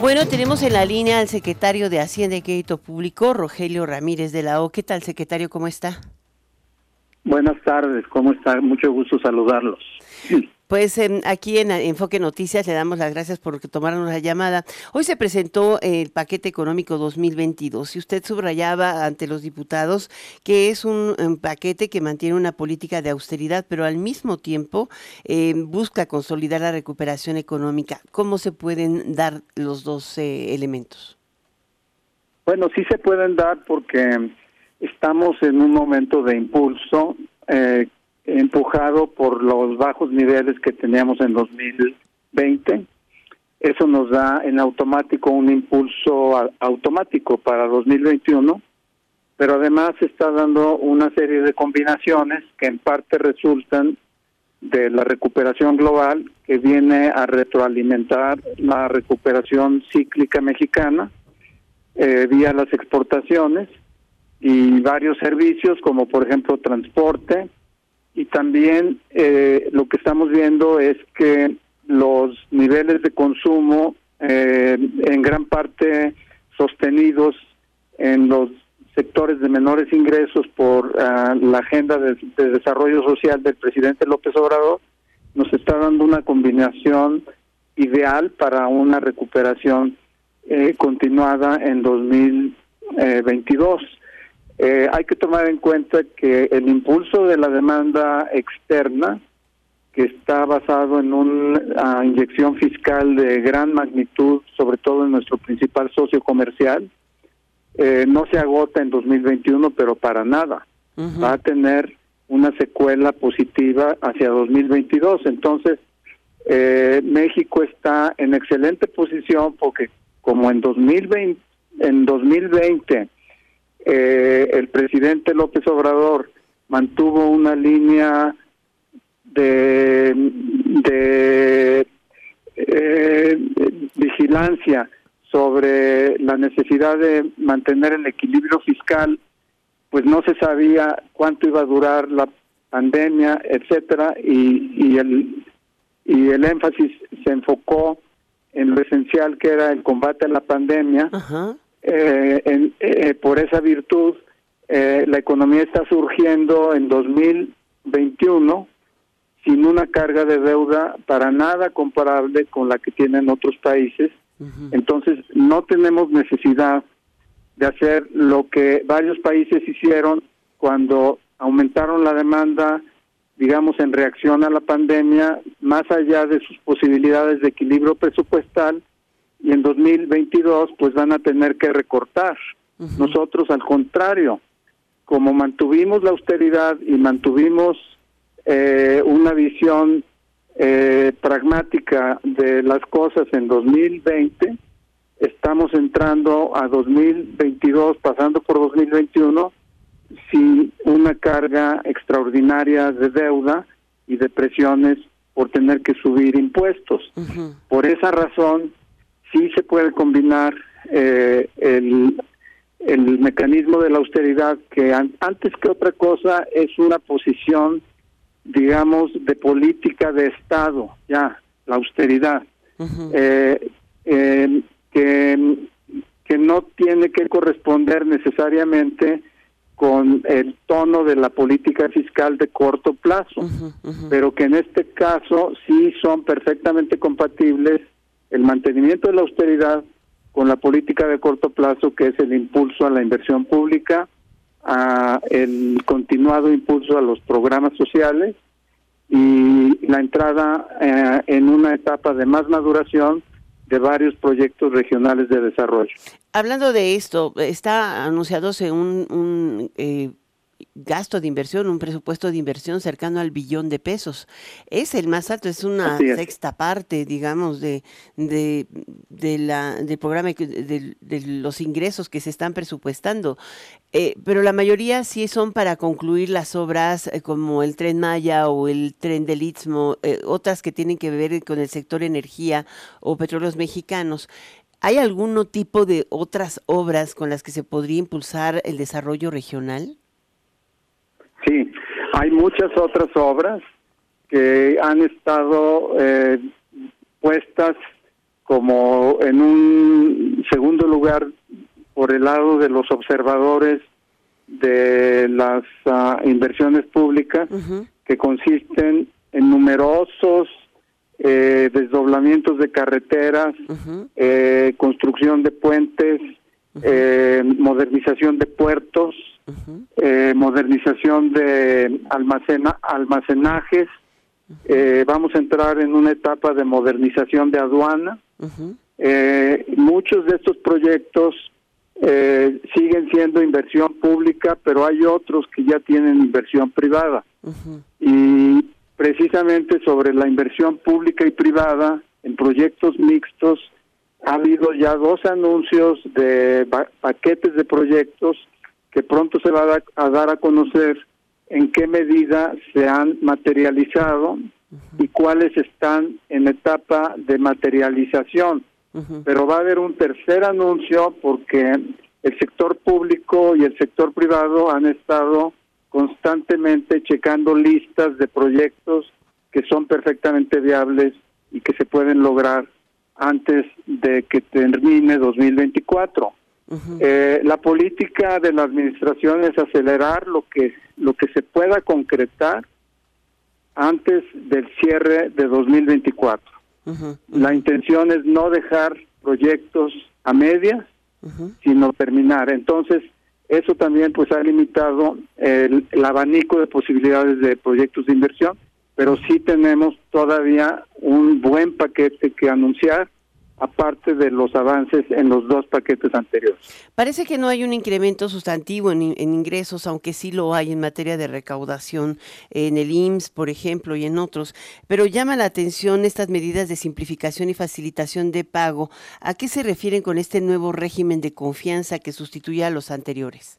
Bueno, tenemos en la línea al secretario de Hacienda y Crédito Público, Rogelio Ramírez de la O. ¿Qué tal, secretario? ¿Cómo está? Buenas tardes, ¿cómo está? Mucho gusto saludarlos. Pues aquí en Enfoque Noticias le damos las gracias por que tomaron la llamada. Hoy se presentó el paquete económico 2022 y usted subrayaba ante los diputados que es un paquete que mantiene una política de austeridad, pero al mismo tiempo busca consolidar la recuperación económica. ¿Cómo se pueden dar los dos elementos? Bueno, sí se pueden dar porque estamos en un momento de impulso empujado por los bajos niveles que teníamos en 2020. Eso nos da en automático un impulso automático para 2021, pero además se está dando una serie de combinaciones que en parte resultan de la recuperación global, que viene a retroalimentar la recuperación cíclica mexicana vía las exportaciones y varios servicios como por ejemplo transporte. Y también lo que estamos viendo es que los niveles de consumo, en gran parte sostenidos en los sectores de menores ingresos por la agenda de desarrollo social del presidente López Obrador, nos está dando una combinación ideal para una recuperación continuada en 2022. Hay que tomar en cuenta que el impulso de la demanda externa, que está basado en una inyección fiscal de gran magnitud, sobre todo en nuestro principal socio comercial, no se agota en 2021, pero para nada. Va a tener una secuela positiva hacia 2022. Entonces, México está en excelente posición porque como en 2020, el presidente López Obrador mantuvo una línea de vigilancia sobre la necesidad de mantener el equilibrio fiscal, pues no se sabía cuánto iba a durar la pandemia, etcétera, y el énfasis se enfocó en lo esencial que era el combate a la pandemia. Por esa virtud, la economía está surgiendo en 2021 sin una carga de deuda para nada comparable con la que tienen otros países. Entonces, no tenemos necesidad de hacer lo que varios países hicieron cuando aumentaron la demanda, digamos, en reacción a la pandemia, más allá de sus posibilidades de equilibrio presupuestal, y en 2022 pues van a tener que recortar. Nosotros, al contrario, como mantuvimos la austeridad y mantuvimos una visión pragmática de las cosas en 2020, estamos entrando a 2022, pasando por 2021, sin una carga extraordinaria de deuda y de presiones por tener que subir impuestos. Por esa razón, sí se puede combinar el mecanismo de la austeridad, que antes que otra cosa es una posición, digamos, de política de Estado, ya, la austeridad, que no tiene que corresponder necesariamente con el tono de la política fiscal de corto plazo, pero que en este caso sí son perfectamente compatibles el mantenimiento de la austeridad con la política de corto plazo, que es el impulso a la inversión pública, a el continuado impulso a los programas sociales y la entrada en una etapa de más maduración de varios proyectos regionales de desarrollo. Hablando de esto, está anunciándose un gasto de inversión, un presupuesto de inversión cercano al $1 billón. Es el más alto, es una sexta parte, digamos, del programa de los ingresos que se están presupuestando. Pero la mayoría sí son para concluir las obras como el Tren Maya o el Tren del Istmo, otras que tienen que ver con el sector energía o petróleos mexicanos. ¿Hay algún tipo de otras obras con las que se podría impulsar el desarrollo regional? Sí, hay muchas otras obras que han estado puestas como en un segundo lugar por el lado de los observadores de las inversiones públicas, que consisten en numerosos desdoblamientos de carreteras, construcción de puentes, modernización de puertos, modernización de almacenajes. Vamos a entrar en una etapa de modernización de aduana. Muchos de estos proyectos siguen siendo inversión pública, pero hay otros que ya tienen inversión privada. Y precisamente sobre la inversión pública y privada en proyectos mixtos ha habido ya 2 anuncios de paquetes de proyectos que pronto se va a dar a conocer en qué medida se han materializado y cuáles están en etapa de materialización. Pero va a haber un tercer anuncio porque el sector público y el sector privado han estado constantemente checando listas de proyectos que son perfectamente viables y que se pueden lograr antes de que termine 2024. La política de la administración es acelerar lo que se pueda concretar antes del cierre de 2024. La intención es no dejar proyectos a medias, sino terminar. Entonces, eso también pues ha limitado el abanico de posibilidades de proyectos de inversión, pero sí tenemos todavía un buen paquete que anunciar, aparte de los avances en los 2 paquetes anteriores. Parece que no hay un incremento sustantivo en ingresos, aunque sí lo hay en materia de recaudación en el IMSS, por ejemplo, y en otros. Pero llama la atención estas medidas de simplificación y facilitación de pago. ¿A qué se refieren con este nuevo régimen de confianza que sustituye a los anteriores?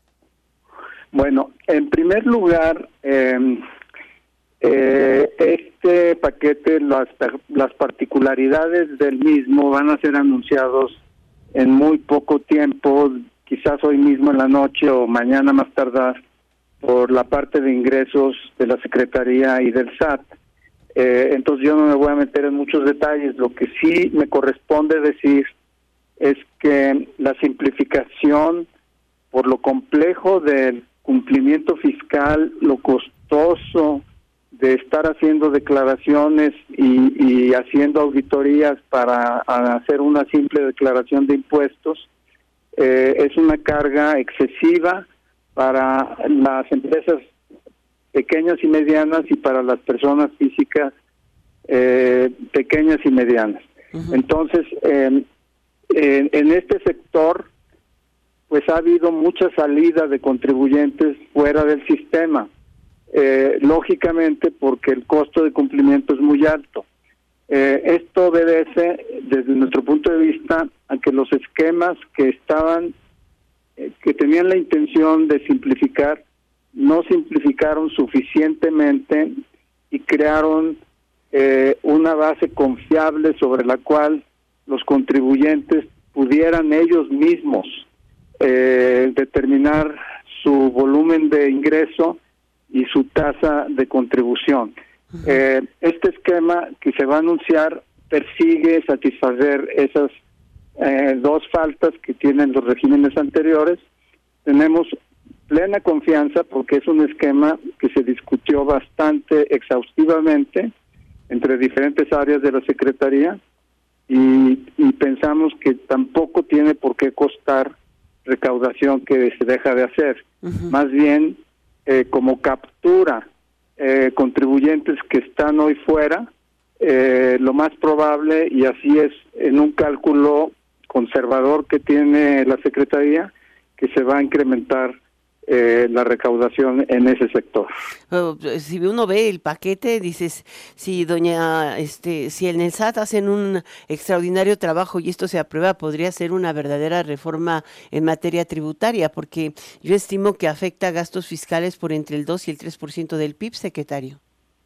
Bueno, en primer lugar, este paquete, las particularidades del mismo van a ser anunciados en muy poco tiempo, quizás hoy mismo en la noche o mañana más tardar, por la parte de ingresos de la Secretaría y del SAT. Entonces yo no me voy a meter en muchos detalles. Lo que sí me corresponde decir es que la simplificación, por lo complejo del cumplimiento fiscal, lo costoso de estar haciendo declaraciones y haciendo auditorías para hacer una simple declaración de impuestos, es una carga excesiva para las empresas pequeñas y medianas y para las personas físicas pequeñas y medianas. Entonces, en este sector, pues ha habido mucha salida de contribuyentes fuera del sistema. Lógicamente porque el costo de cumplimiento es muy alto. Esto obedece, desde nuestro punto de vista, a que los esquemas que tenían la intención de simplificar, no simplificaron suficientemente y crearon una base confiable sobre la cual los contribuyentes pudieran ellos mismos determinar su volumen de ingreso y su tasa de contribución. Este esquema que se va a anunciar persigue satisfacer esas 2 faltas que tienen los regímenes anteriores. Tenemos plena confianza porque es un esquema que se discutió bastante exhaustivamente entre diferentes áreas de la Secretaría y pensamos que tampoco tiene por qué costar recaudación que se deja de hacer. Más bien, como captura contribuyentes que están hoy fuera, lo más probable, y así es en un cálculo conservador que tiene la Secretaría, que se va a incrementar la recaudación en ese sector. Si uno ve el paquete, dices, si si en el SAT hacen un extraordinario trabajo y esto se aprueba, podría ser una verdadera reforma en materia tributaria, porque yo estimo que afecta a gastos fiscales por entre el 2 y el 3% del PIB, secretario.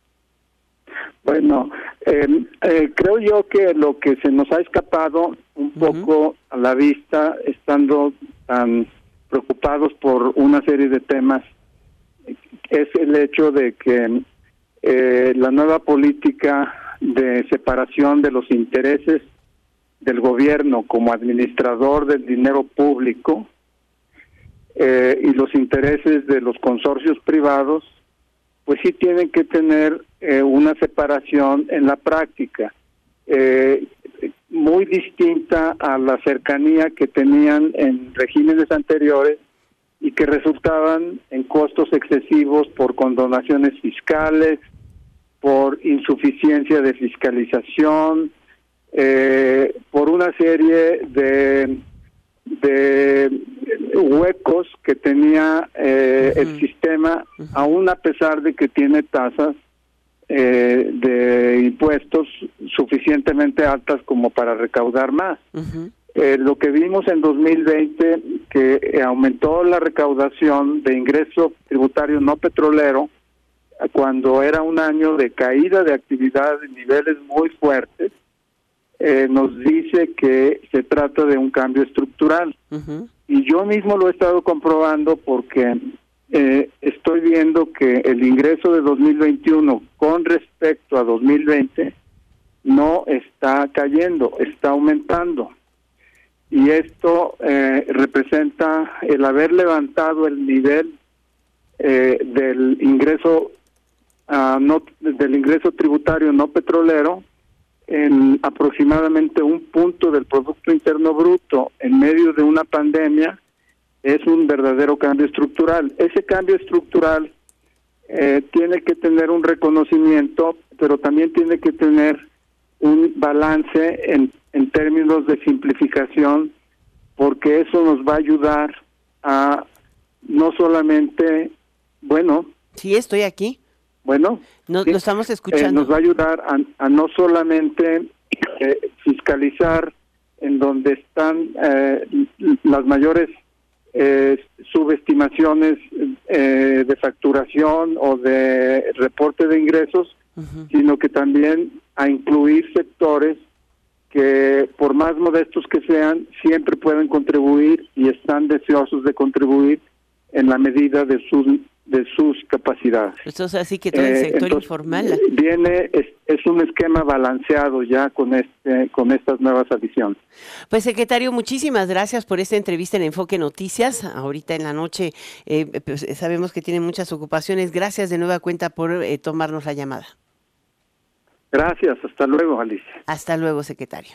Bueno, creo yo que lo que se nos ha escapado un poco a la vista, estando tan preocupados por una serie de temas, es el hecho de que la nueva política de separación de los intereses del gobierno como administrador del dinero público y los intereses de los consorcios privados, pues sí tienen que tener una separación en la práctica, muy distinta a la cercanía que tenían en regímenes anteriores y que resultaban en costos excesivos por condonaciones fiscales, por insuficiencia de fiscalización, por una serie de huecos que tenía el sistema, aún a pesar de que tiene tasas de impuestos suficientemente altas como para recaudar más. Lo que vimos en 2020, que aumentó la recaudación de ingreso tributario no petrolero, cuando era un año de caída de actividad de niveles muy fuertes, nos dice que se trata de un cambio estructural. Y yo mismo lo he estado comprobando porque estoy viendo que el ingreso de 2021 con respecto a 2020 no está cayendo, está aumentando. Y esto representa el haber levantado el nivel del ingreso del ingreso tributario no petrolero en aproximadamente 1 punto del Producto Interno Bruto en medio de una pandemia. Es un verdadero cambio estructural. Ese cambio estructural tiene que tener un reconocimiento, pero también tiene que tener un balance en términos de simplificación, porque eso nos va a ayudar a no solamente, Sí, estoy aquí. Lo estamos escuchando. Nos va a ayudar a no solamente fiscalizar en donde están las mayores subestimaciones de facturación o de reporte de ingresos, sino que también a incluir sectores que, por más modestos que sean, siempre pueden contribuir y están deseosos de contribuir en la medida de sus capacidades. Entonces, así que todo el sector informal es un esquema balanceado ya con estas nuevas adiciones. Pues, secretario, muchísimas gracias por esta entrevista en Enfoque Noticias. Ahorita en la noche pues, sabemos que tiene muchas ocupaciones. Gracias de nueva cuenta por tomarnos la llamada. Gracias, hasta luego, Alicia. Hasta luego, secretario.